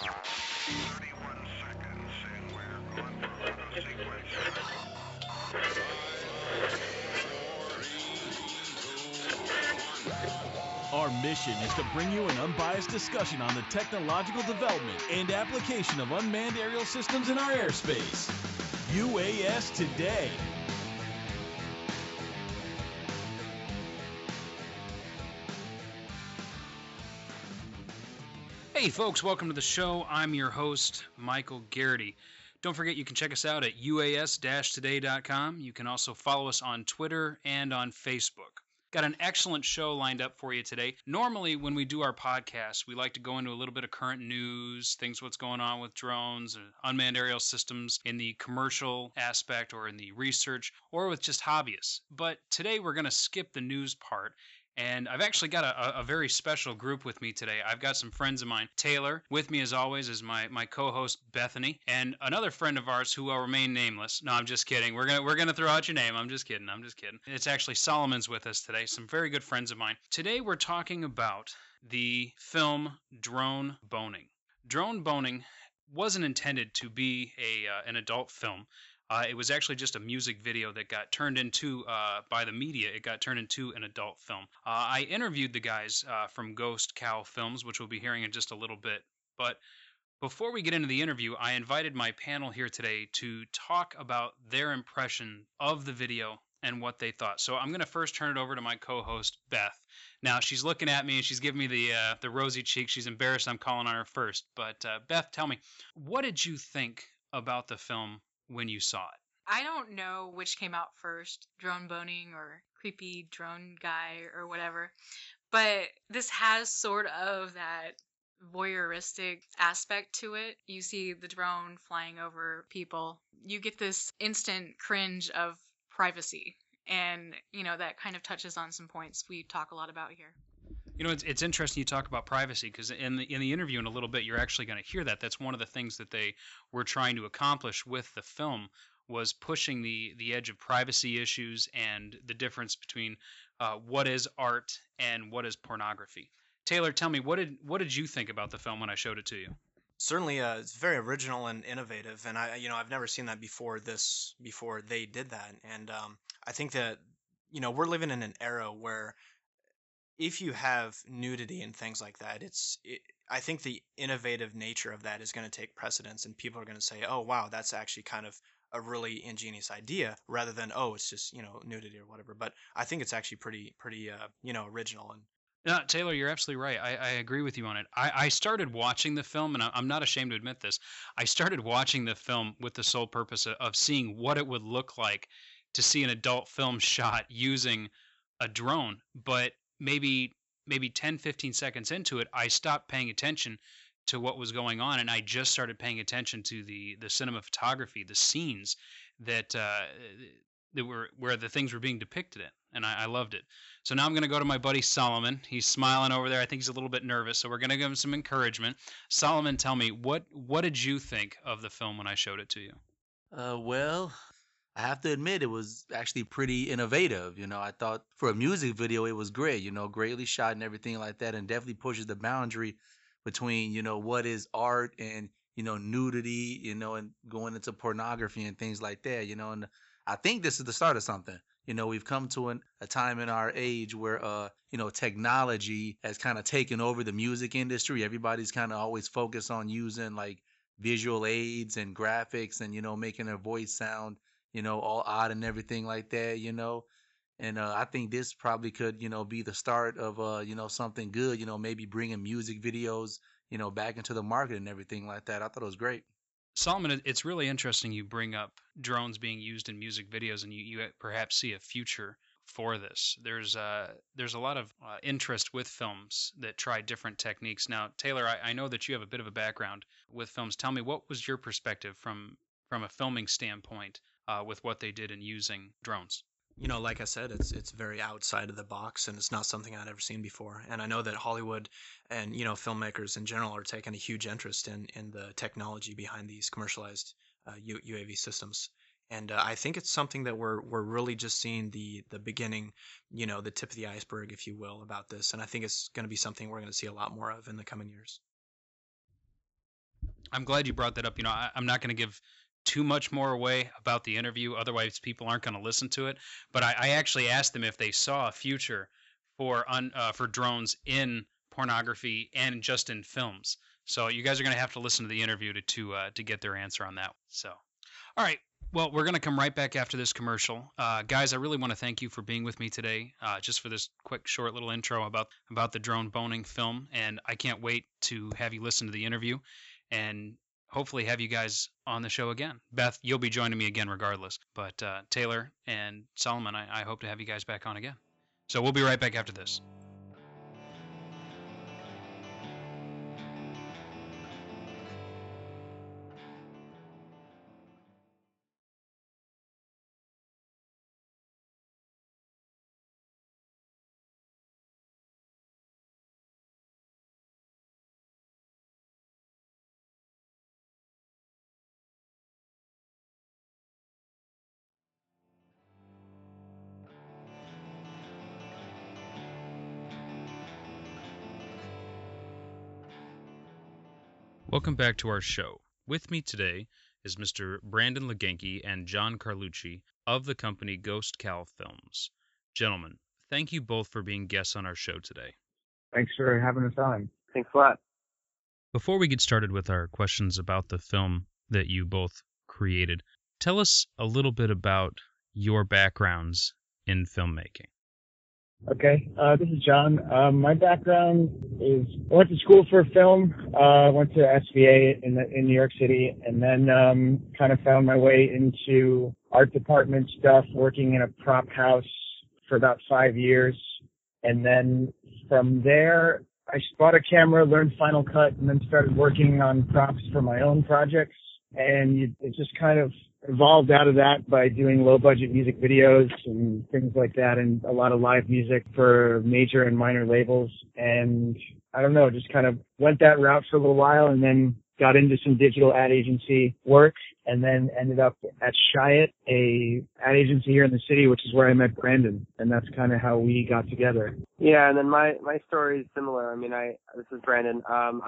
31 seconds, and we're on for auto sequence. Our mission is to bring you an unbiased discussion on the technological development and application of unmanned aerial systems in our airspace. UAS Today. Hey folks, welcome to the show. I'm your host, Michael Garrity. Don't forget you can check us out at uas-today.com. You can also follow us on Twitter and on Facebook. Got an excellent show lined up for you today. Normally, when we do our podcast, we like to go into a little bit of current news, things what's going on with drones, unmanned aerial systems in the commercial aspect or in the research, or with just hobbyists. But today we're going to skip the news part. And I've actually got a very special group with me today. I've got some friends of mine. Taylor, with me as always, is my co-host Bethany, and another friend of ours who will remain nameless. No, I'm just kidding. We're gonna throw out your name. I'm just kidding. It's actually Solomon's with us today. Some very good friends of mine. Today we're talking about the film Drone Boning. Drone Boning wasn't intended to be an adult film. It was actually just a music video that got turned into, by the media, it got turned into an adult film. I interviewed the guys from Ghost Cow Films, which we'll be hearing in just a little bit. But before we get into the interview, I invited my panel here today to talk about their impression of the video and what they thought. So I'm going to first turn it over to my co-host, Beth. Now, she's looking at me and she's giving me the rosy cheek. She's embarrassed I'm calling on her first. But Beth, tell me, what did you think about the film when you saw it? I don't know which came out first, drone boning or creepy drone guy or whatever, but this has sort of that voyeuristic aspect to it. You see the drone flying over people. You get this instant cringe of privacy. And, that kind of touches on some points we talk a lot about here. It's interesting you talk about privacy because in the interview in a little bit, you're actually going to hear that. That's one of the things that they were trying to accomplish with the film was pushing the edge of privacy issues and the difference between what is art and what is pornography. Taylor, tell me, what did you think about the film when I showed it to you? Certainly, it's very original and innovative, and I've never seen that before they did that, and I think that we're living in an era where if you have nudity and things like that, I think the innovative nature of that is going to take precedence, and people are going to say, "Oh, wow, that's actually kind of a really ingenious idea," rather than, "Oh, it's just nudity or whatever." But I think it's actually pretty original. And No, Taylor, you're absolutely right. I agree with you on it. I started watching the film, and I'm not ashamed to admit this. I started watching the film with the sole purpose of seeing what it would look like to see an adult film shot using a drone. But maybe 10, 15 seconds into it, I stopped paying attention to what was going on, and I just started paying attention to the cinematography, the scenes that were where the things were being depicted in, and I loved it. So now I'm going to go to my buddy Solomon. He's smiling over there. I think he's a little bit nervous, so we're going to give him some encouragement. Solomon, tell me what did you think of the film when I showed it to you? Well, I have to admit it was actually pretty innovative. I thought for a music video it was great. Greatly shot and everything like that, and definitely pushes the boundary between what is art and nudity, and going into pornography and things like that. And I think this is the start of something. We've come to a time in our age where technology has kind of taken over the music industry. Everybody's kind of always focused on using like visual aids and graphics and making their voice sound all odd and everything like that. And I think this probably could be the start of something good, maybe bringing music videos back into the market and everything like that. I thought it was great. Solomon, it's really interesting you bring up drones being used in music videos, and you perhaps see a future for this. There's a lot of interest with films that try different techniques. Now, Taylor, I know that you have a bit of a background with films. Tell me, what was your perspective from a filming standpoint with what they did in using drones? Like I said, it's very outside of the box, and it's not something I'd ever seen before. And I know that Hollywood and filmmakers in general are taking a huge interest in the technology behind these commercialized UAV systems. And I think it's something that we're really just seeing the beginning, the tip of the iceberg, if you will, about this. And I think it's going to be something we're going to see a lot more of in the coming years. I'm glad you brought that up. I'm not going to give too much more away about the interview, otherwise people aren't going to listen to it. But I actually asked them if they saw a future for drones in pornography and just in films. So you guys are going to have to listen to the interview to get their answer on that. So, all right. Well, we're going to come right back after this commercial. Guys, I really want to thank you for being with me today, just for this quick, short little intro about the drone boning film. And I can't wait to have you listen to the interview and hopefully have you guys on the show again. Beth, you'll be joining me again regardless. But Taylor and Solomon, I hope to have you guys back on again. So we'll be right back after this. Welcome back to our show. With me today is Mr. Brandon Legenke and John Carlucci of the company Ghost Cow Films. Gentlemen, thank you both for being guests on our show today. Thanks for having us on. Thanks a lot. Before we get started with our questions about the film that you both created, tell us a little bit about your backgrounds in filmmaking. Okay, this is John. My background is I went to school for film. Went to SVA in New York City, and then kind of found my way into art department stuff, working in a prop house for about 5 years. And then from there, I bought a camera, learned Final Cut, and then started working on props for my own projects. And it just kind of evolved out of that by doing low-budget music videos and things like that, and a lot of live music for major and minor labels. And I don't know, just kind of went that route for a little while, and then got into some digital ad agency work, and then ended up at Chiat, a ad agency here in the city, which is where I met Brandon, and that's kind of how we got together. Yeah, and then my story is similar. I mean, this is Brandon.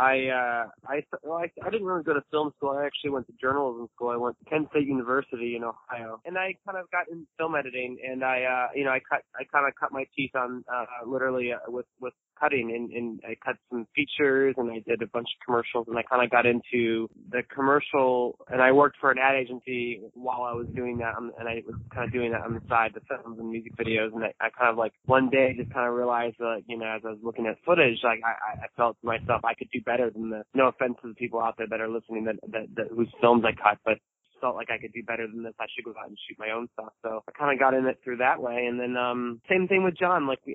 I didn't really go to film school. I actually went to journalism school. I went to Kent State University in Ohio, and I kind of got into film editing. And I kind of cut my teeth on literally with cutting, and I cut some features, and I did a bunch of commercials, and I kind of got into the commercial, and I worked for an ad agency while I was doing that, and I was kind of doing that on the side, the films and music videos, and I kind of like one day just kind of realized that, as I was looking at footage, like I felt to myself I could do better than this. No offense to the people out there that are listening that whose films I cut, but felt like I could do better than this. I should go out and shoot my own stuff. So I kind of got in it through that way. And then same thing with John, like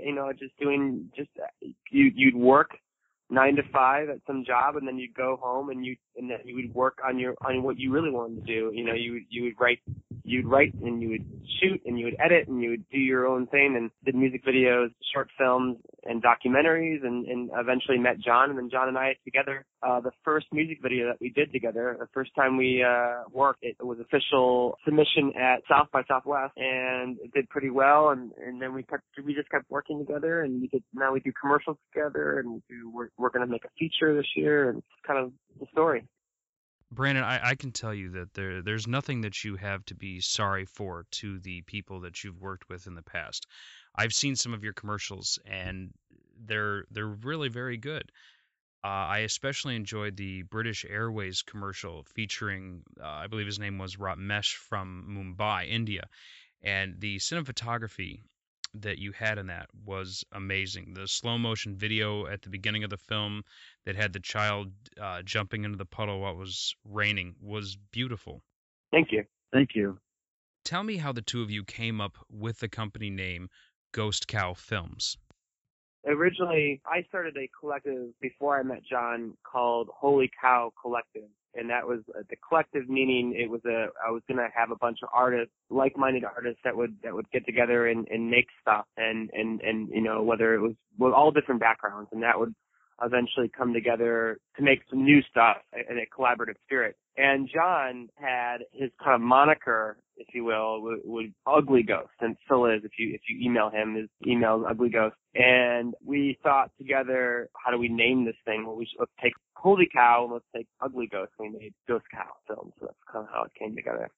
you'd work 9 to 5 at some job, and then you'd go home and then you would work on what you really wanted to do. You'd write and you would shoot and you would edit and you would do your own thing, and did music videos, short films, and documentaries, and eventually met John. And then John and I together, the first music video that we did together, the first time we worked, it was official submission at South by Southwest, and it did pretty well. And then we just kept working together, and now we do commercials together, and we're going to make a feature this year, and it's kind of the story. Brandon, I can tell you that there's nothing that you have to be sorry for to the people that you've worked with in the past. I've seen some of your commercials, and they're really very good. I especially enjoyed the British Airways commercial featuring, I believe his name was Ramesh from Mumbai, India, and the cinematography that you had in that was amazing. The slow motion video at the beginning of the film that had the child jumping into the puddle while it was raining was beautiful. Thank you. Thank you. Tell me how the two of you came up with the company name Ghost Cow Films. Originally, I started a collective before I met John called Holy Cow Collective. And that was the collective, meaning I was going to have a bunch of artists, like-minded artists that would get together and make stuff, and whether it was all different backgrounds, and that would eventually come together to make some new stuff in a collaborative spirit. And John had his kind of moniker, if you will, was Ugly Ghost, and still is. If you email him, his email is Ugly Ghost. And we thought together, how do we name this thing? Well, let's take Holy Cow and let's take Ugly Ghost. We made Ghost Cow films. So that's kind of how it came together.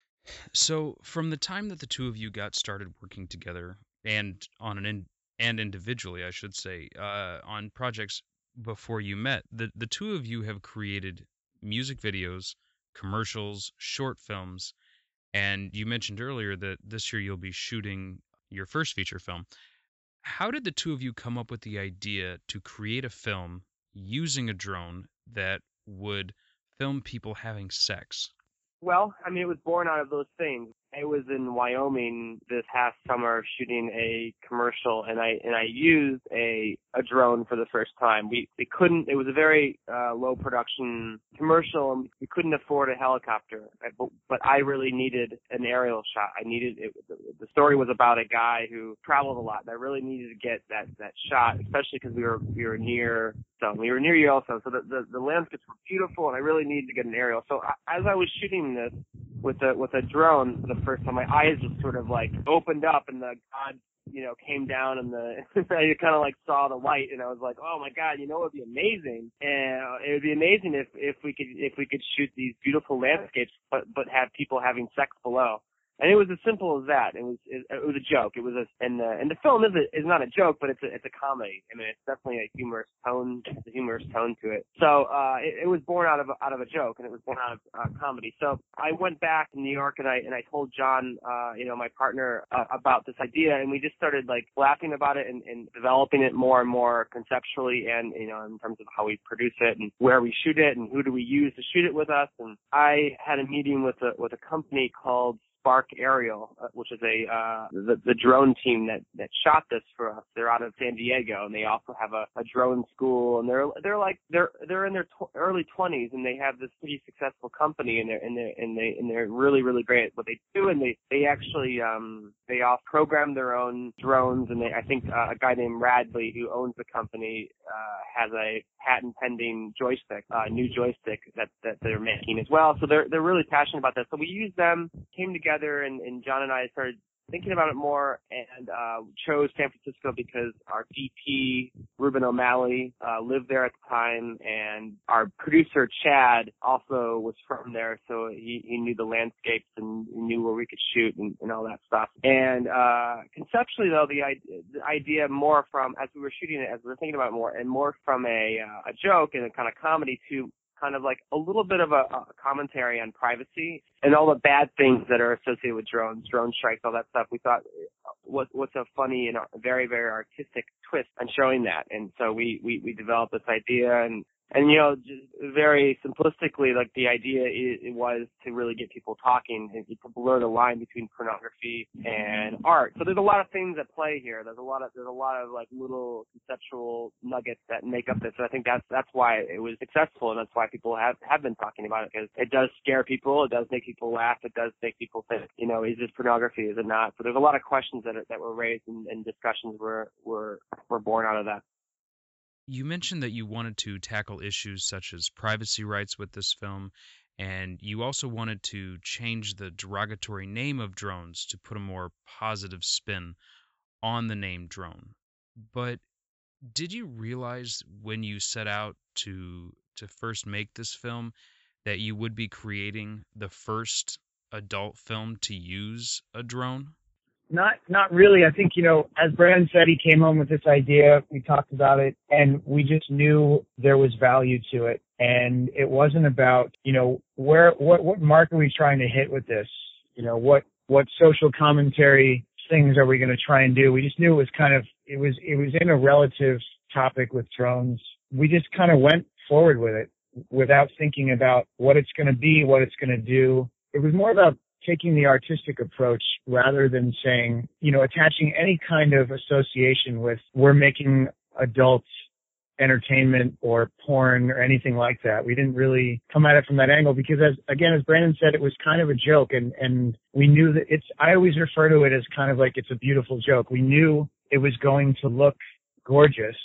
So, from the time that the two of you got started working together, and and individually, I should say, on projects before you met, the two of you have created music videos, commercials, short films, and you mentioned earlier that this year you'll be shooting your first feature film. How did the two of you come up with the idea to create a film using a drone that would film people having sex? Well, I mean, it was born out of those things. I was in Wyoming this past summer shooting a commercial, and I used a drone for the first time. We couldn't. It was a very low production commercial, and we couldn't afford a helicopter. But I really needed an aerial shot. I needed it. The story was about a guy who traveled a lot, and I really needed to get that shot, especially because we were near Yellowstone. We were near Yellowstone, so the landscapes were beautiful, and I really needed to get an aerial. So as I was shooting this with a drone for the first time, my eyes just sort of like opened up, and the God, came down, and I kind of like saw the light, and I was like, oh my God, it would be amazing, and it would be amazing if we could shoot these beautiful landscapes, but have people having sex below. And it was as simple as that. It was a joke. It was and the film is not a joke, but it's a comedy. I mean, it's definitely a humorous tone. It's a humorous tone to it. So it was born out of a joke, and it was born out of comedy. So I went back to New York, and I told John, my partner, about this idea, and we just started like laughing about it and developing it more and more conceptually, and in terms of how we produce it and where we shoot it and who do we use to shoot it with us. And I had a meeting with a company called Spark Aerial, which is the drone team that shot this for us. They're out of San Diego, and they also have a drone school, and they're in their early 20s, and they have this pretty successful company, and they're really, really great at what they do, and they actually they all program their own drones, and I think a guy named Radley, who owns the company, has a patent pending joystick, new joystick that they're making as well. So they're really passionate about that. So we used them, came together, and John and I started thinking about it more, and chose San Francisco because our DP, Ruben O'Malley, lived there at the time, and our producer, Chad, also was from there, so he knew the landscapes and knew where we could shoot and all that stuff. And conceptually, though, the idea more from, as we were shooting it, as we were thinking about it more from a joke and a kind of comedy to kind of like a little bit of a commentary on privacy and all the bad things that are associated with drones, drone strikes, all that stuff. We thought, what's a funny and a very, very artistic twist on showing that. And so we developed this idea, and just very simplistically, like the idea it was to really get people talking and to blur the line between pornography and art. So there's a lot of things at play here. There's a lot of like little conceptual nuggets that make up this. So I think that's why it was successful, and that's why people have been talking about it, because it does scare people. It does make people laugh. It does make people think, is this pornography? Is it not? So there's a lot of questions that were raised, and discussions were born out of that. You mentioned that you wanted to tackle issues such as privacy rights with this film, and you also wanted to change the derogatory name of drones to put a more positive spin on the name drone. But did you realize when you set out to first make this film that you would be creating the first adult film to use a drone? Not really. I think, as Brandon said, he came home with this idea. We talked about it, and we just knew there was value to it. And it wasn't about, what mark are we trying to hit with this? What social commentary things are we going to try and do? We just knew it was it was in a relative topic with drones. We just kind of went forward with it without thinking about what it's going to be, what it's going to do. It was more about taking the artistic approach rather than saying, attaching any kind of association with we're making adult entertainment or porn or anything like that. We didn't really come at it from that angle because, as Brandon said, it was kind of a joke, and we knew that I always refer to it as kind of like it's a beautiful joke. We knew it was going to look gorgeous,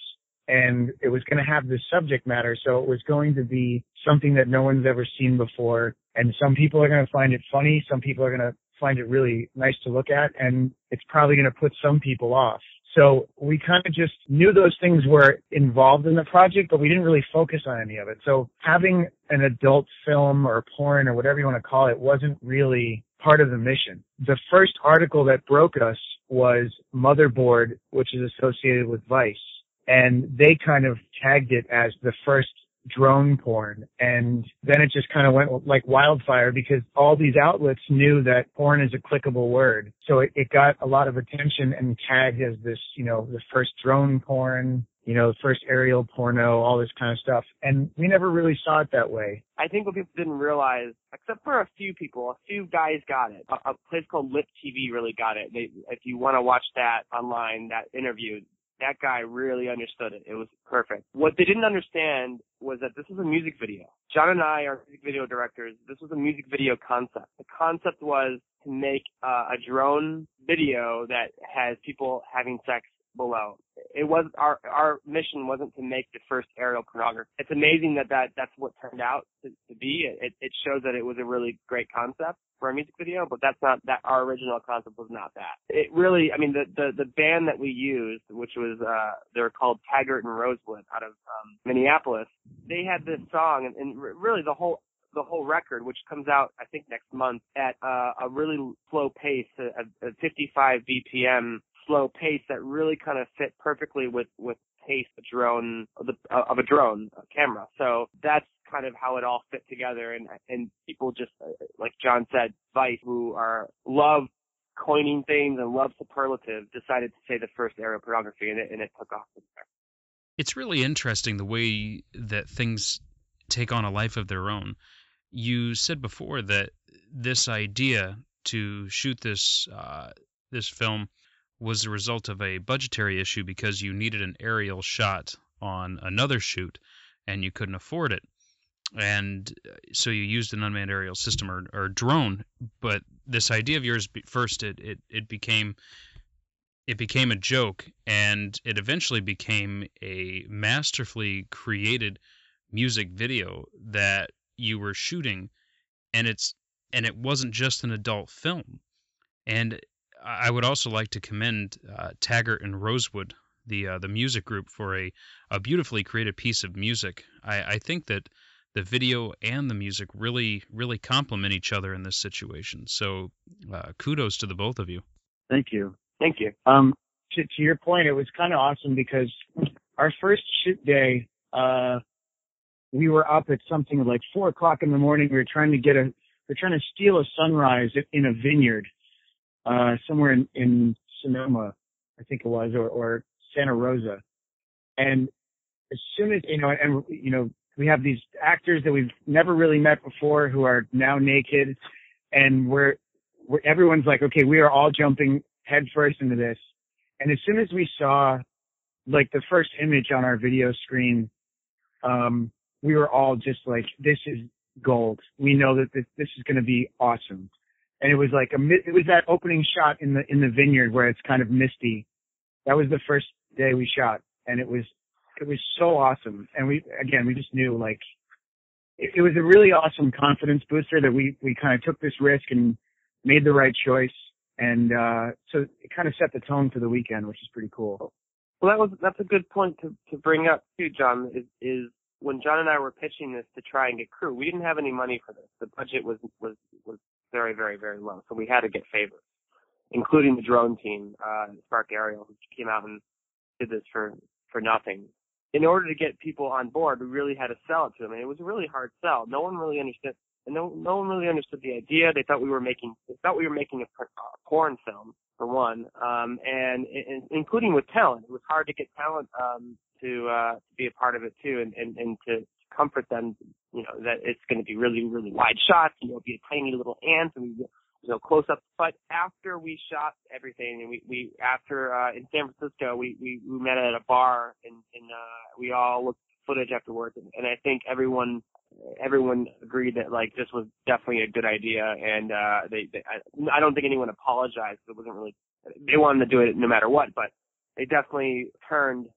and it was going to have this subject matter. So it was going to be something that no one's ever seen before. And some people are going to find it funny. Some people are going to find it really nice to look at, and it's probably going to put some people off. So we kind of just knew those things were involved in the project, but we didn't really focus on any of it. So having an adult film or porn or whatever you want to call it wasn't really part of the mission. The first article that broke us was Motherboard, which is associated with Vice. And they kind of tagged it as the first drone porn. And then it just kind of went like wildfire because all these outlets knew that porn is a clickable word. So it got a lot of attention and tagged as this, the first drone porn, the first aerial porno, all this kind of stuff. And we never really saw it that way. I think what people didn't realize, except for a few people, a few guys got it. A place called Lit TV really got it. If you want to watch that online, that interview, that guy really understood it. It was perfect. What they didn't understand was that this is a music video. John and I are music video directors. This was a music video concept. The concept was to make a drone video that has people having sex below. It was our mission wasn't to make the first aerial pornography. It's amazing that's what turned out to be. It shows that it was a really great concept for a music video, but that's not that. Our original concept was not that. It really, the band that we used, which was they were called Taggart and Rosewood out of Minneapolis. They had this song, and really the whole record, which comes out I think next month at a really slow pace, a 55 BPM slow pace that really kind of fit perfectly with pace of a drone camera. So that's kind of how it all fit together, and people just, like John said, Vice, who love coining things and love superlative, decided to say the first aerial pornography, and it took off from there. It's really interesting the way that things take on a life of their own. You said before that this idea to shoot this film was the result of a budgetary issue because you needed an aerial shot on another shoot and you couldn't afford it. And so you used an unmanned aerial system or drone. But this idea of yours, first it became a joke, and it eventually became a masterfully created music video that you were shooting, and it wasn't just an adult film. And I would also like to commend Taggart and Rosewood, the music group, for a beautifully created piece of music. I think that the video and the music really, really complement each other in this situation. So kudos to the both of you. Thank you. Thank you. To your point, it was kind of awesome because our first shoot day, we were up at something like 4:00 in the morning. We were trying to steal a sunrise in a vineyard. Somewhere in Sonoma, I think it was, or Santa Rosa. And as soon as, we have these actors that we've never really met before who are now naked, and everyone's like, okay, we are all jumping headfirst into this. And as soon as we saw, like, the first image on our video screen, we were all just like, this is gold. We know that this is going to be awesome. And it was like it was that opening shot in the vineyard where it's kind of misty. That was the first day we shot, and it was so awesome. And we just knew, like, it was a really awesome confidence booster that we kind of took this risk and made the right choice. And so it kind of set the tone for the weekend, which is pretty cool. Well, that's a good point to bring up too, John. Is when John and I were pitching this to try and get crew, we didn't have any money for this. The budget was very, very, very low. So we had to get favors, including the drone team, Spark Aerial, who came out and did this for nothing. In order to get people on board, we really had to sell it to them, and it was a really hard sell. No one really understood, and no one really understood the idea. They thought we were making a porn film, for one, and including with talent. It was hard to get talent to be a part of it too, and to comfort them, that it's going to be really, really wide shots, be a tiny little ant, and close up. But after we shot everything, and we after in San Francisco, we met at a bar, and we all looked at footage afterwards, and I think everyone agreed that, like, this was definitely a good idea, and I don't think anyone apologized. It wasn't really, they wanted to do it no matter what, but they definitely turned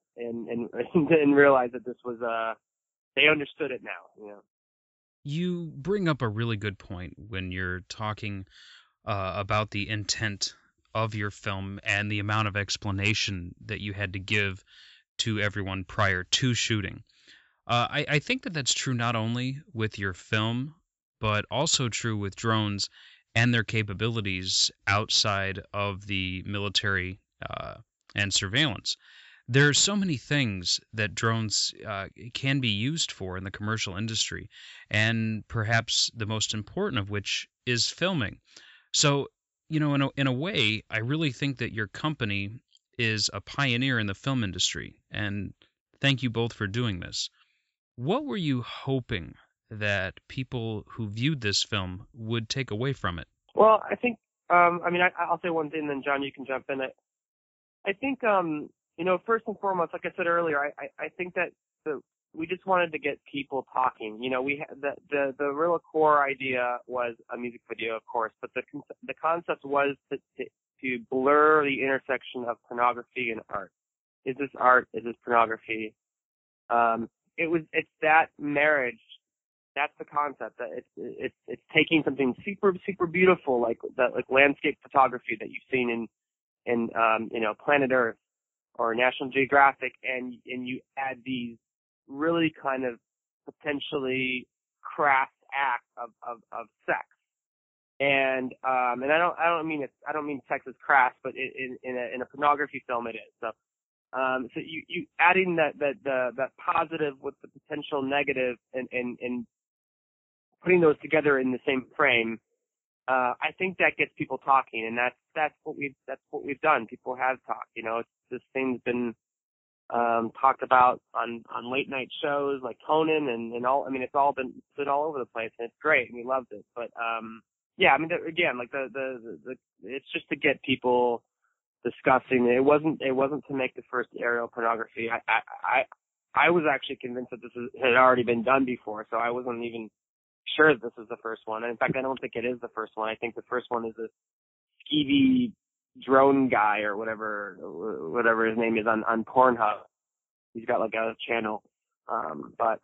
and realize that this was they understood it now. You bring up a really good point when you're talking about the intent of your film and the amount of explanation that you had to give to everyone prior to shooting. I think that that's true not only with your film, but also true with drones and their capabilities outside of the military and surveillance. There are so many things that drones can be used for in the commercial industry, and perhaps the most important of which is filming. So, in a way, I really think that your company is a pioneer in the film industry, and thank you both for doing this. What were you hoping that people who viewed this film would take away from it? Well, I think, I'll say one thing, then John, you can jump in. I think, first and foremost, like I said earlier, I think that we just wanted to get people talking. We had the real core idea was a music video, of course, but the concept was to blur the intersection of pornography and art. Is this art? Is this pornography? It's that marriage. That's the concept. That it's taking something super, super beautiful like landscape photography that you've seen in Planet Earth or National Geographic, and you add these really kind of potentially crass acts of sex. And I don't mean sex is crass, but in a pornography film it is. So you adding that positive with the potential negative and putting those together in the same frame, I think that gets people talking, and that's what we've done. People have talked. This thing's been talked about on late night shows like Conan and all. It's all been all over the place, and it's great, and we loved it. But it's just to get people discussing. It wasn't to make the first aerial pornography. I was actually convinced that this had already been done before, so I wasn't even sure that this was the first one. And in fact, I don't think it is the first one. I think the first one is a skeevy drone guy or whatever his name is on Pornhub. He's got like a channel. That's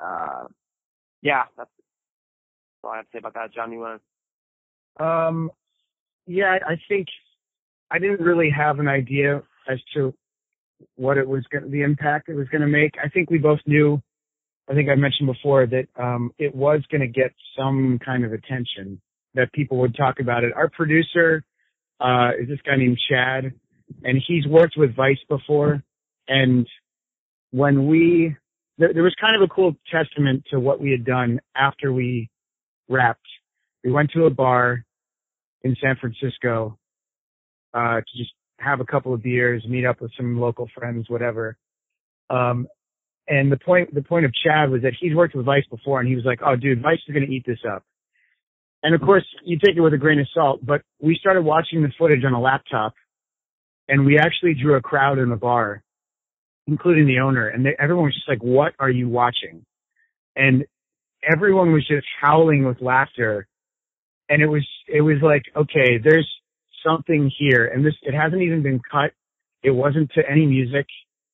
all I have to say about that. John, you want to? I think I didn't really have an idea as to what the impact it was going to make. I think we both knew, I think I mentioned before, that it was going to get some kind of attention, that people would talk about it. Our producer is this guy named Chad, and he's worked with Vice before. And when there was kind of a cool testament to what we had done after we wrapped. We went to a bar in San Francisco to just have a couple of beers, meet up with some local friends, whatever. And the point of Chad was that he's worked with Vice before, and he was like, "Oh, dude, Vice is going to eat this up." And of course, you take it with a grain of salt, but we started watching the footage on a laptop, and we actually drew a crowd in the bar, including the owner, and everyone was just like, "What are you watching?" And everyone was just howling with laughter. And it was like, okay, there's something here. And it hasn't even been cut. It wasn't to any music.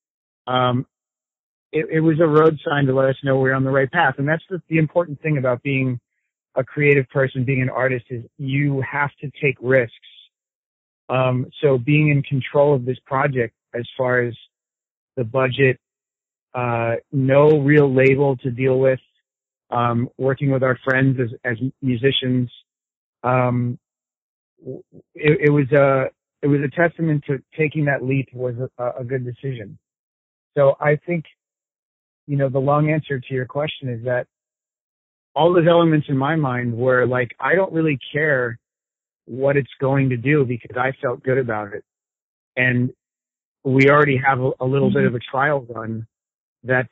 It was a road sign to let us know we're on the right path. And that's the important thing about being a creative person, being an artist, is you have to take risks. So being in control of this project as far as the budget, no real label to deal with, working with our friends as musicians, it was a testament to taking that leap was a good decision. So I think, the long answer to your question is that all those elements in my mind were like, I don't really care what it's going to do because I felt good about it. And we already have a little bit of a trial run that,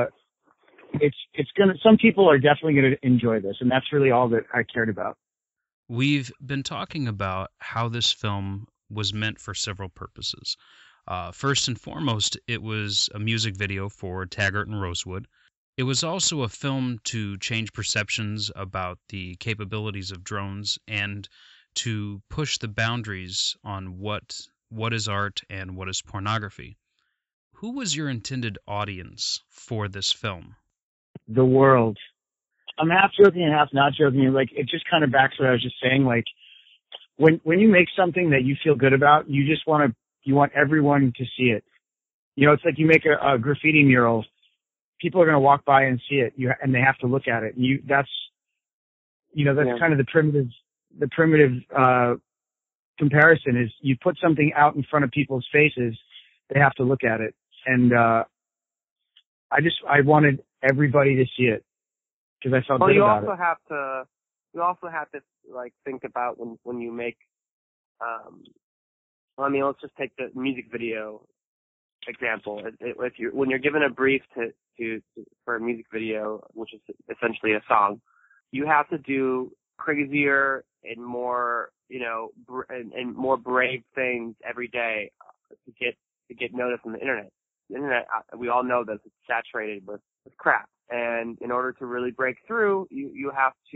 some people are definitely going to enjoy this. And that's really all that I cared about. We've been talking about how this film was meant for several purposes. First and foremost, it was a music video for Taggart and Rosewood. It was also a film to change perceptions about the capabilities of drones and to push the boundaries on what is art and what is pornography. who was your intended audience for this film? The world. I'm half joking and half not joking. Like, it just kind of backs what I was just saying. Like, when you make something that you feel good about, you want everyone to see it. You know, it's like you make a graffiti mural. People are going to walk by and see it, and they have to look at it. That's kind of the primitive comparison is you put something out in front of people's faces, they have to look at it. And I wanted everybody to see it because I felt good about it. You also have to like think about when you make. Let's just take the music video example. When you're given a brief for a music video, which is essentially a song, you have to do crazier and more, and more brave things every day to get noticed on the internet. The internet, we all know this, it's saturated with crap. And in order to really break through, you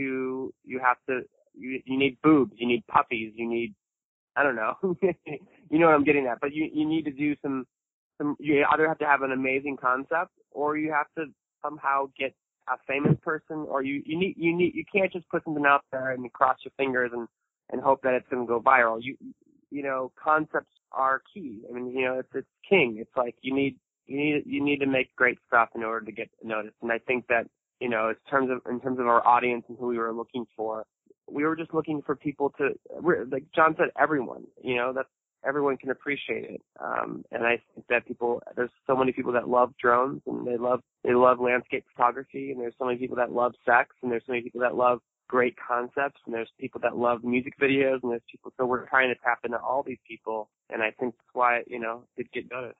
need boobs, you need puppies, you need, I don't know, you know what I'm getting at. But you need to do you either have to have an amazing concept, or you have to somehow get a famous person, or you can't just put something out there and cross your fingers and hope that it's going to go viral. Concepts are key. I mean, it's king. It's like you need to make great stuff in order to get noticed. And I think that, in terms of our audience and who we were looking for, we were just looking for people like John said, everyone, that everyone can appreciate it. And I think that there's so many people that love drones, and they love landscape photography, and there's so many people that love sex, and there's so many people that love great concepts, and there's people that love music videos, and there's people, so we're trying to tap into all these people, and I think that's why, it get noticed.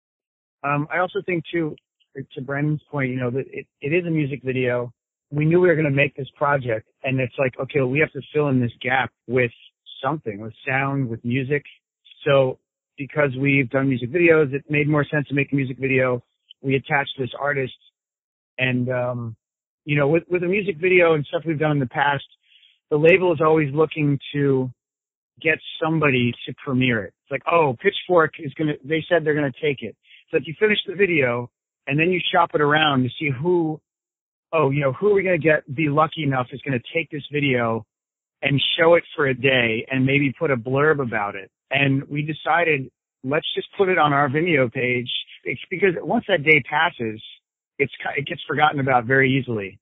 I also think too, to Brandon's point, that it is a music video. We knew we were going to make this project, and it's like, okay, well, we have to fill in this gap with something, with sound, with music. So because we've done music videos, it made more sense to make a music video. We attached this artist, and with a music video and stuff we've done in the past, the label is always looking to get somebody to premiere it. It's like, oh, Pitchfork they said they're going to take it. So if you finish the video and then you shop it around to see who are we going to be lucky enough is going to take this video and show it for a day and maybe put a blurb about it. And we decided, let's just put it on our Vimeo page. It's because once that day passes, it gets forgotten about very easily.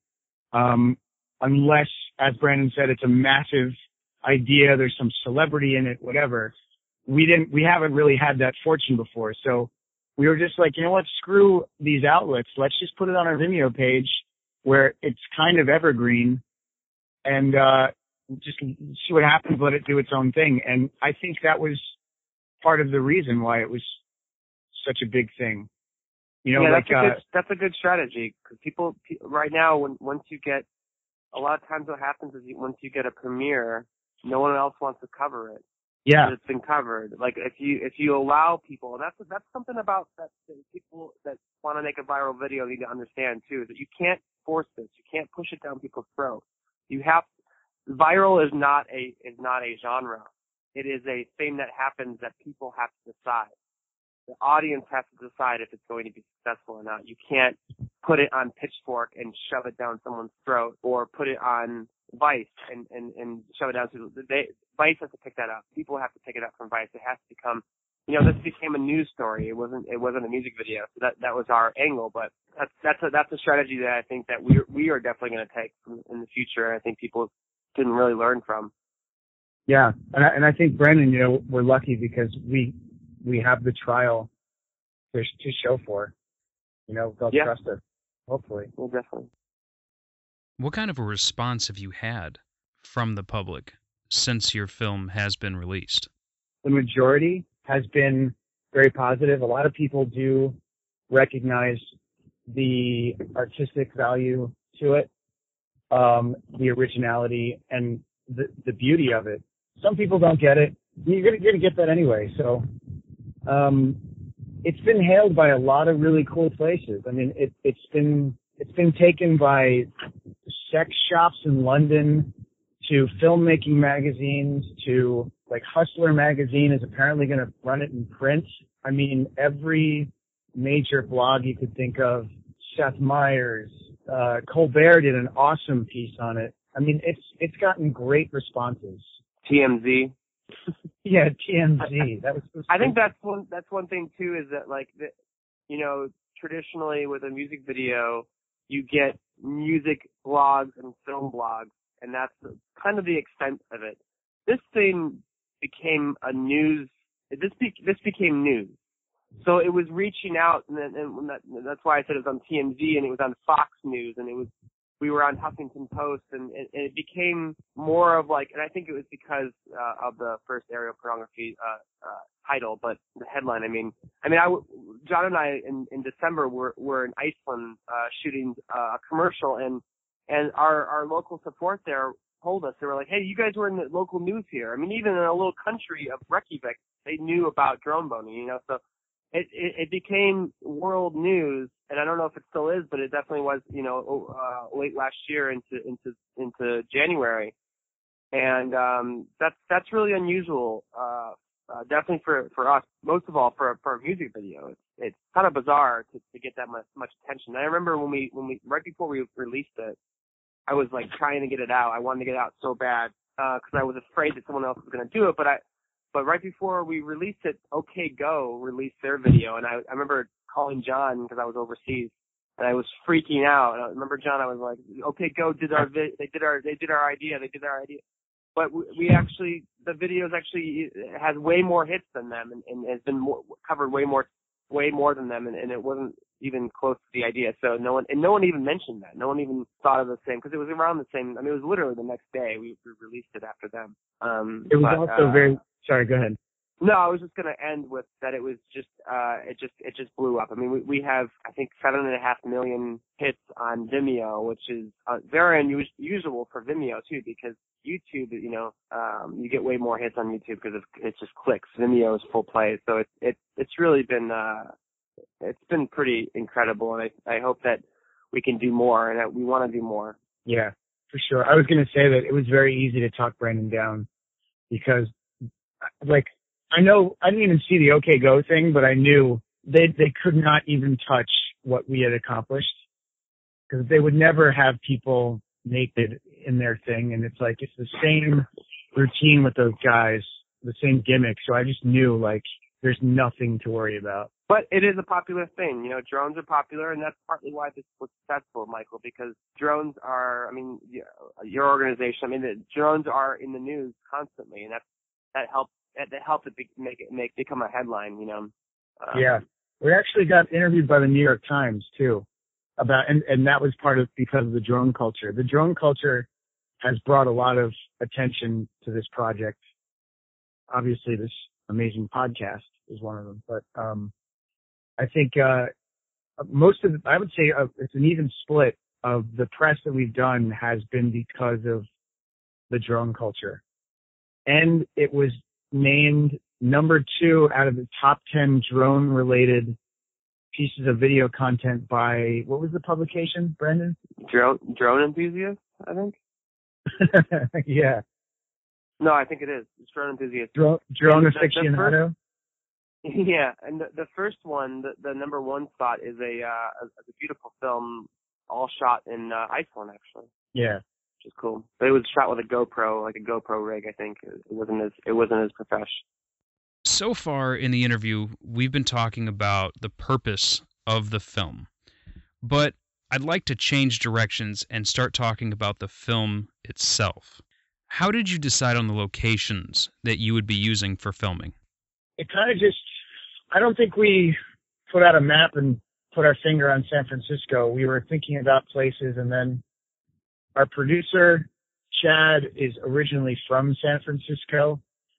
Unless, as Brandon said, it's a massive idea, there's some celebrity in it, whatever. We haven't really had that fortune before. So we were just like, you know what, screw these outlets. Let's just put it on our Vimeo page where it's kind of evergreen, and just see what happens, let it do its own thing. And I think that was part of the reason why it was such a big thing. That's a good strategy, because people right now, once you get, a lot of times what happens is once you get a premiere, no one else wants to cover it. Yeah, it's been covered. Like if you allow people, and that's something about that people that want to make a viral video need to understand too, is that you can't force this. You can't push it down people's throats. Viral is not a genre. It is a thing that happens that people have to decide. The audience has to decide if it's going to be successful or not. You can't put it on Pitchfork and shove it down someone's throat, or put it on Vice and shove it down. Vice has to pick that up. People have to pick it up from Vice. It has to become, this became a news story. It wasn't a music video. So that was our angle. But that's a strategy that I think that we are definitely going to take in the future. I think people can really learn from. Yeah, and I think, Brandon, we're lucky because we have the trial to show for. They'll trust us, hopefully. Well, definitely. What kind of a response have you had from the public since your film has been released? The majority has been very positive. A lot of people do recognize the artistic value to it, the originality, and the beauty of it. Some people don't get it. You're gonna get that anyway. So, it's been hailed by a lot of really cool places. I mean, it's been taken by sex shops in London, to filmmaking magazines, to like Hustler magazine is apparently going to run it in print. I mean, every major blog you could think of. Seth Meyers, Colbert did an awesome piece on it. I mean, it's gotten great responses. TMZ. Yeah, TMZ. That was. I think that's one thing too, is that like you know, traditionally with a music video, you get music blogs and film blogs, and that's kind of the extent of it. This thing became a news. This became news. So it was reaching out, and that's why I said it was on TMZ, and it was on Fox News, and we were on Huffington Post, and it became more of like, and I think it was because of the first aerial pornography title, but the headline. I mean, John and I in December were in Iceland shooting a commercial, and our local support there told us, they were like, hey, you guys were in the local news here. I mean, even in a little country of Reykjavik, they knew about drone boning, you know, so. It became world news, and I don't know if it still is, but it definitely was, you know, late last year into January, and that's really unusual, definitely for us. Most of all for a music video, it's kind of bizarre to get that much attention. And I remember when we right before we released it, I was like trying to get it out. I wanted to get it out so bad because I was afraid that someone else was going to do it, But right before we released it, OK Go released their video, and I remember calling John because I was overseas, and I was freaking out. And I remember John, I was like, OK Go did they did our idea, but we actually, the videos actually has way more hits than them, and has been covered way more than them, and it wasn't even close to the idea. So no one even mentioned that. No one even thought of the same, because it was around the same. I mean, it was literally the next day we released it after them. It was also very. Sorry, go ahead. No, I was just going to end with that. It was just, it just blew up. I mean, we have, I think, 7.5 million hits on Vimeo, which is very unusual for Vimeo too, because YouTube, you know, you get way more hits on YouTube because it's just clicks. Vimeo is full play, so it's really been, it's been pretty incredible, and I hope that we can do more, and that we want to do more. Yeah, for sure. I was going to say that it was very easy to talk Brandon down, because, like, I know I didn't even see the OK Go thing, but I knew they could not even touch what we had accomplished, because they would never have people naked in their thing. And it's like, it's the same routine with those guys, the same gimmick. So I just knew, like, there's nothing to worry about. But it is a popular thing. You know, drones are popular, and that's partly why this was successful, Michael, because drones are, I mean, your organization, I mean, the drones are in the news constantly, and that helps it become a headline, you know. Yeah. We actually got interviewed by the New York Times too about, and that was because of the drone culture. The drone culture has brought a lot of attention to this project. Obviously this amazing podcast is one of them, but, I think, most of the, I would say it's an even split of the press that we've done has been because of the drone culture. And it was named number 2 out of the top 10 drone-related pieces of video content by, what was the publication, Brandon? Drone Enthusiast, I think. Yeah. No, I think it is. It's Drone Enthusiast. Drone Aficionado. Yeah, and the first one, the number 1 spot is a beautiful film, all shot in Iceland, actually. Yeah. Which is cool. But it was shot with a GoPro, like a GoPro rig, I think. It wasn't as professional. So far in the interview, we've been talking about the purpose of the film. But I'd like to change directions and start talking about the film itself. How did you decide on the locations that you would be using for filming? It kind of just, I don't think we put out a map and put our finger on San Francisco. We were thinking about places, and then our producer, Chad, is originally from San Francisco,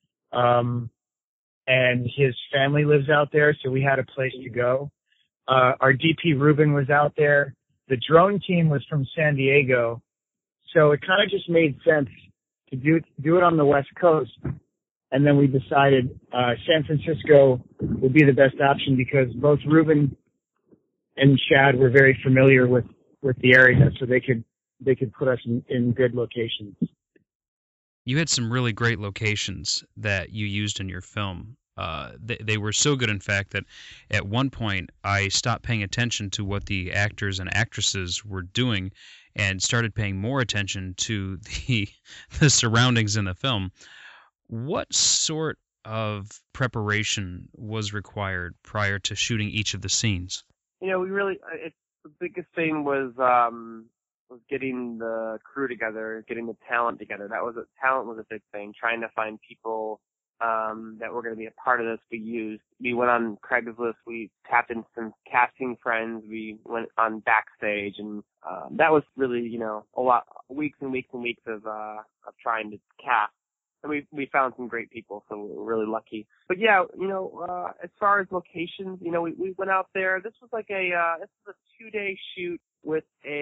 and his family lives out there, so we had a place to go. Our DP, Ruben, was out there. The drone team was from San Diego, so it kind of just made sense to do it on the West Coast. And then we decided San Francisco would be the best option because both Ruben and Chad were very familiar with the area, so they could put us in good locations. You had some really great locations that you used in your film. They were so good, in fact, that at one point I stopped paying attention to what the actors and actresses were doing and started paying more attention to the surroundings in the film. What sort of preparation was required prior to shooting each of the scenes? We really, the biggest thing was getting the crew together, getting the talent together. Talent was a big thing. Trying to find people that were going to be a part of this. We went on Craigslist. We tapped into some casting friends. We went on Backstage, and that was really, a lot, weeks and weeks and weeks of trying to cast. And we found some great people, so we were really lucky. But yeah, as far as locations, we went out there. This was like a 2-day shoot with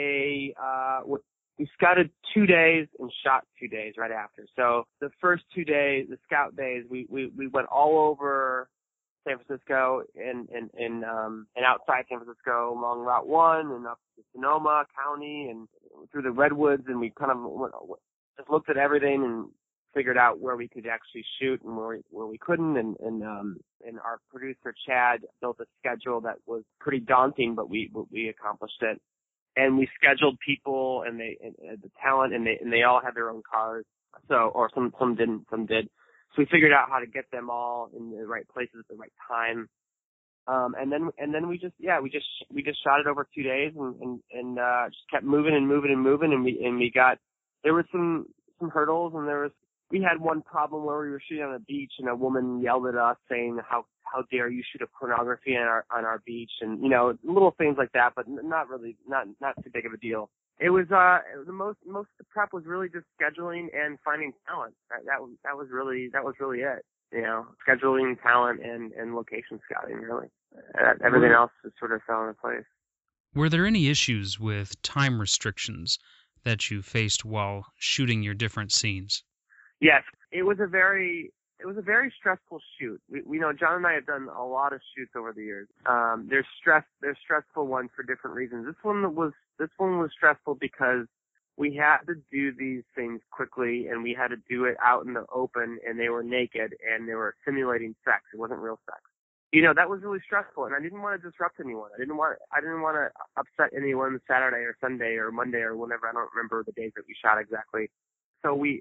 we scouted 2 days and shot 2 days right after. So the first 2 days, the scout days, we went all over San Francisco and outside San Francisco along Route 1 and up to Sonoma County and through the Redwoods, and we kind of just looked at everything and figured out where we could actually shoot and where we couldn't, and our producer Chad built a schedule that was pretty daunting, but we accomplished it. And we scheduled people and the talent, and they all had their own cars. So, or some didn't, some did. So we figured out how to get them all in the right places at the right time. And then we just shot it over 2 days and just kept moving and we got, there were some hurdles, and we had one problem where we were shooting on a beach and a woman yelled at us saying, how dare you shoot a pornography on our beach, and little things like that, but not really, not too big of a deal. It was the most of the prep was really just scheduling and finding talent. That was really it. Scheduling, talent, and location scouting, really. Everything else just sort of fell into place. Were there any issues with time restrictions that you faced while shooting your different scenes? Yes, it was a very stressful shoot. We know John and I have done a lot of shoots over the years. There's stressful ones for different reasons. This one was stressful because we had to do these things quickly, and we had to do it out in the open, and they were naked, and they were simulating sex. It wasn't real sex. That was really stressful, and I didn't want to disrupt anyone. I didn't want to upset anyone Saturday or Sunday or Monday or whenever. I don't remember the days that we shot exactly. So we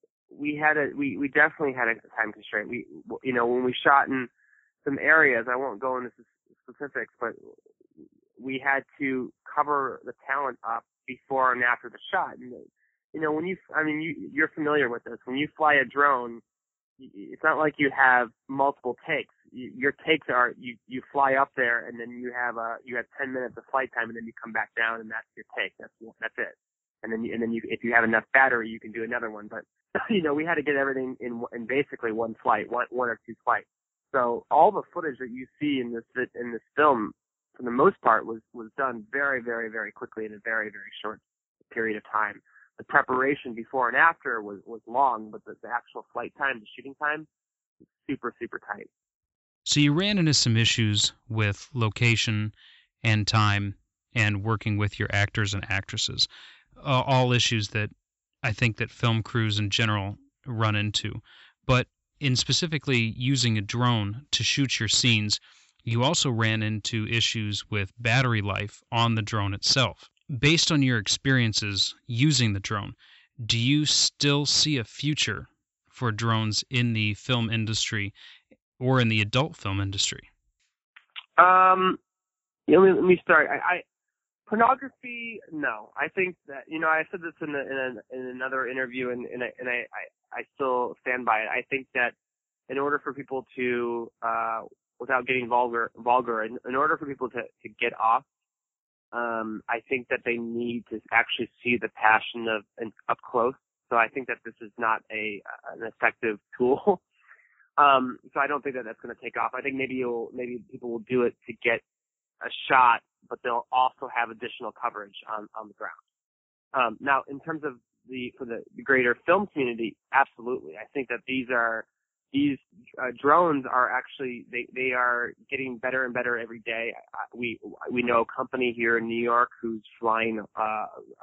definitely had a time constraint. When we shot in some areas, I won't go into specifics, but we had to cover the talent up before and after the shot. And you're familiar with this. When you fly a drone, it's not like you have multiple takes. Your takes are you fly up there, and then you have 10 minutes of flight time, and then you come back down, and that's your take. That's it. And then if you have enough battery, you can do another one. But we had to get everything in basically one flight, one or two flights. So all the footage that you see in this film, for the most part, was done very, very, very quickly in a very, very short period of time. The preparation before and after was long, but the actual flight time, the shooting time, was super, super tight. So you ran into some issues with location and time and working with your actors and actresses, all issues that I think that film crews in general run into. But in specifically using a drone to shoot your scenes, you also ran into issues with battery life on the drone itself. Based on your experiences using the drone, do you still see a future for drones in the film industry or in the adult film industry? Let me start. Pornography, no. I think that, I said this in another interview, and I still stand by it. I think that in order for people to, without getting vulgar, in order for people to get off, I think that they need to actually see the passion up close. So I think that this is not an effective tool. So I don't think that that's going to take off. I think maybe people will do it to get a shot, but they'll also have additional coverage on the ground. Now, in terms of for the greater film community, absolutely. I think that these drones are actually they are getting better and better every day. We know a company here in New York who's flying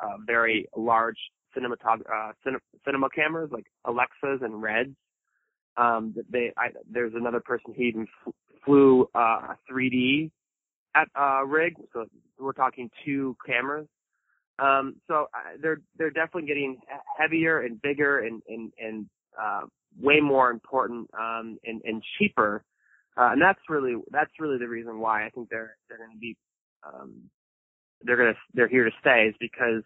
very large cinema cameras like Alexas and Reds, There's another person who even flew a 3D rig, so we're talking 2 cameras. So they're definitely getting heavier and bigger and way more important and cheaper. And that's really the reason why I think they're going to be they're here to stay, is because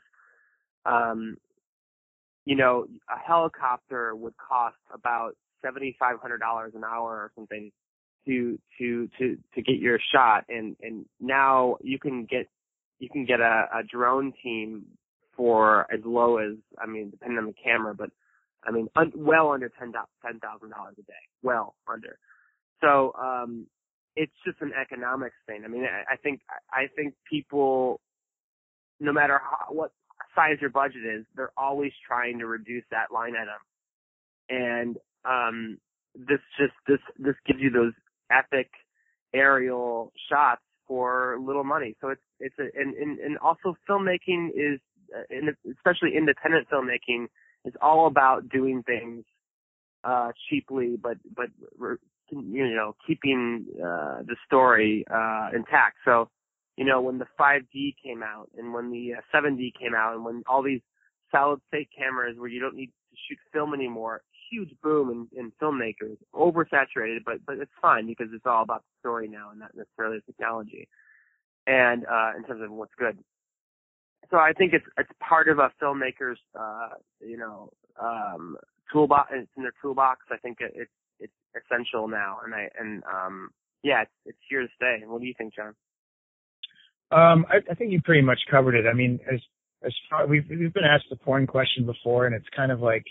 a helicopter would cost about $7,500 an hour or something to get your shot, and now you can get a drone team for as low as, I mean, depending on the camera, but I mean well under $10,000 a day, well under. So it's just an economics thing. I mean, I think people, no matter what size your budget is, they're always trying to reduce that line item, and this gives you those epic aerial shots for little money. So and also filmmaking is, especially independent filmmaking, is all about doing things cheaply, but keeping the story intact. So when the 5D came out, and when the 7D came out, and when all these solid state cameras where you don't need to shoot film anymore, huge boom in filmmakers, oversaturated, but it's fine because it's all about the story now and not necessarily the technology, and in terms of what's good. So I think it's part of a filmmaker's toolbox. It's in their toolbox. I think it's essential now, it's here to stay. What do you think, John? I think you pretty much covered it. I mean, as far, we've been asked the porn question before, and it's kind of like,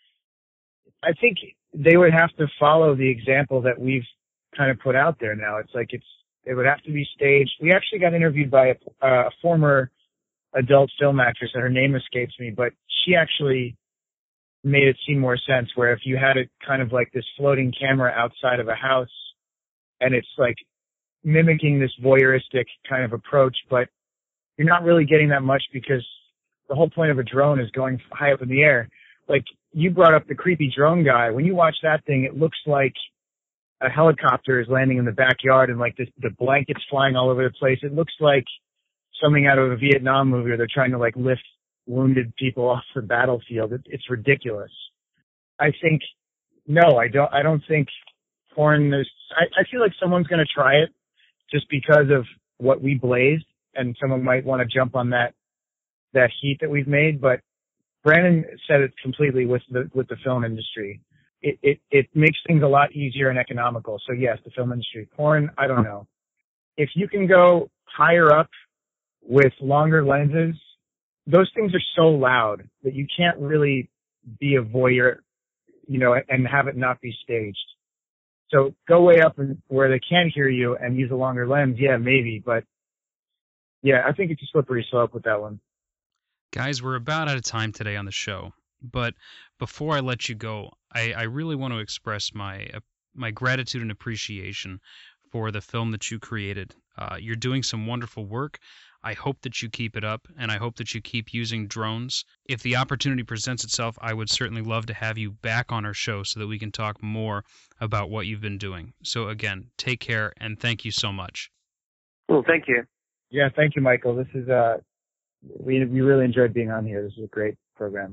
I think they would have to follow the example that we've kind of put out there now. It's like it would have to be staged. We actually got interviewed by a former adult film actress, and her name escapes me, but she actually made it seem more sense, where if you had it kind of like this floating camera outside of a house, and it's like mimicking this voyeuristic kind of approach, but you're not really getting that much, because the whole point of a drone is going high up in the air. Like, you brought up the creepy drone guy. When you watch that thing, it looks like a helicopter is landing in the backyard, and like the blankets flying all over the place. It looks like something out of a Vietnam movie where they're trying to like lift wounded people off the battlefield. It's ridiculous. I think, no, I don't think porn is, I feel like someone's going to try it just because of what we blazed, and someone might want to jump on that heat that we've made. But Brandon said it completely with the film industry. It makes things a lot easier and economical. So yes, the film industry. Porn, I don't know. If you can go higher up with longer lenses, those things are so loud that you can't really be a voyeur, and have it not be staged. So go way up where they can't hear you and use a longer lens. Yeah, maybe. But yeah, I think it's a slippery slope with that one. Guys, we're about out of time today on the show, but before I let you go, I really want to express my gratitude and appreciation for the film that you created. You're doing some wonderful work. I hope that you keep it up, and I hope that you keep using drones. If the opportunity presents itself, I would certainly love to have you back on our show so that we can talk more about what you've been doing. So again, take care, and thank you so much. Well, thank you. Yeah, thank you, Michael. This is we really enjoyed being on here. This is a great program.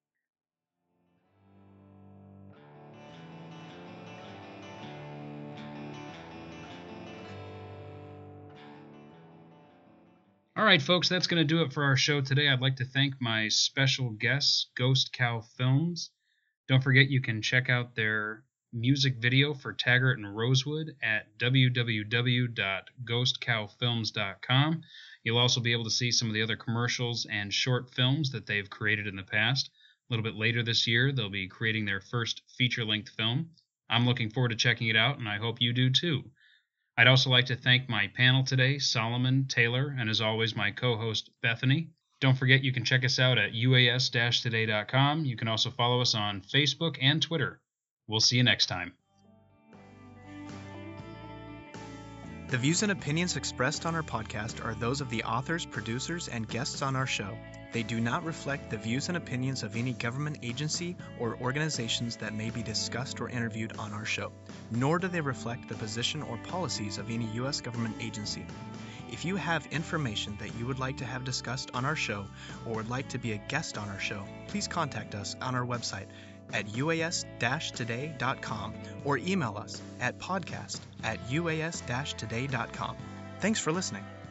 All right, folks, that's going to do it for our show today. I'd like to thank my special guests, Ghost Cow Films. Don't forget you can check out their music video for Taggart and Rosewood at www.ghostcowfilms.com. You'll also be able to see some of the other commercials and short films that they've created in the past. A little bit later this year, they'll be creating their first feature-length film. I'm looking forward to checking it out, and I hope you do too. I'd also like to thank my panel today, Solomon, Taylor, and as always, my co-host, Bethany. Don't forget you can check us out at uas-today.com. You can also follow us on Facebook and Twitter. We'll see you next time. The views and opinions expressed on our podcast are those of the authors, producers, and guests on our show. They do not reflect the views and opinions of any government agency or organizations that may be discussed or interviewed on our show, nor do they reflect the position or policies of any U.S. government agency. If you have information that you would like to have discussed on our show or would like to be a guest on our show, please contact us on our website at uas-today.com or email us at podcast@uas-today.com. Thanks for listening.